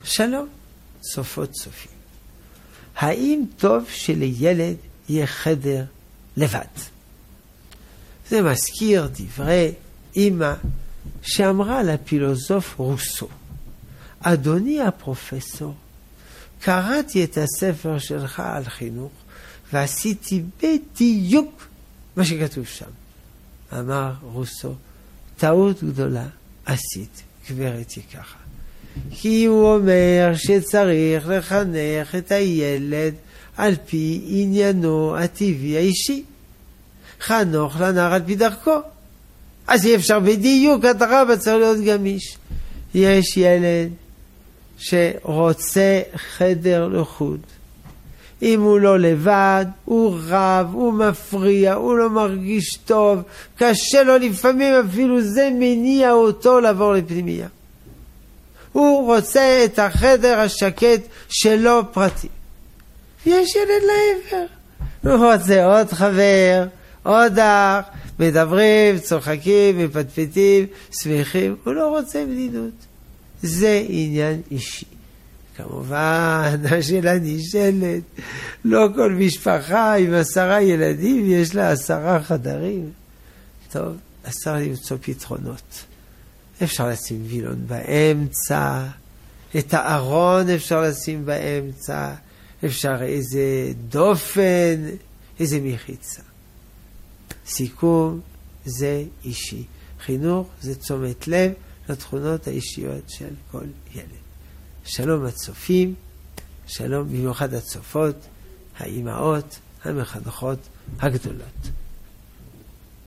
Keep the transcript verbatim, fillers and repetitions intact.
שלום, צופות צופים. האם טוב שלילד יהיה חדר לבד? זה מזכיר דברי אמא שאמרה לפילוסוף רוסו, אדוני הפרופסור, קראתי את הספר שלך על חינוך ועשיתי בדיוק מה שכתוב שם. אמר רוסו, טעות גדולה עשית, גברת יקרה. כי הוא אומר שצריך לחנך את הילד על פי עניינו הטבעי האישי. חנוך לנער על פי דרכו. אז אי אפשר בדיוק, הדרבה צריך להיות גמיש. יש ילד שרוצה חדר לחוד. אם הוא לא לבד, הוא רב, הוא מפריע, הוא לא מרגיש טוב, קשה לו לפעמים, אפילו זה מניע אותו לעבור לפנימיה. הוא רוצה את החדר השקט שלו פרטי. יש ילד לעבר. הוא רוצה עוד חבר, עוד אח, מדברים, צוחקים, מפטפטים, שמחים. הוא לא רוצה בדידות. זה עניין אישי. כמובן, השאלה נשאלת, לא כל משפחה עם עשרה ילדים יש לה עשרה חדרים. טוב, אפשר למצוא פתרונות. אפשר לשים וילון באמצע, את הארון אפשר לשים באמצע, אפשר איזה דופן, איזה מחיצה. סיכום, זה אישי. חינוך זה תשומת לב לתכונות האישיות של כל ילד. שלום הצופים, שלום במיוחד הצופות, האימהות, המחנכות הגדולות.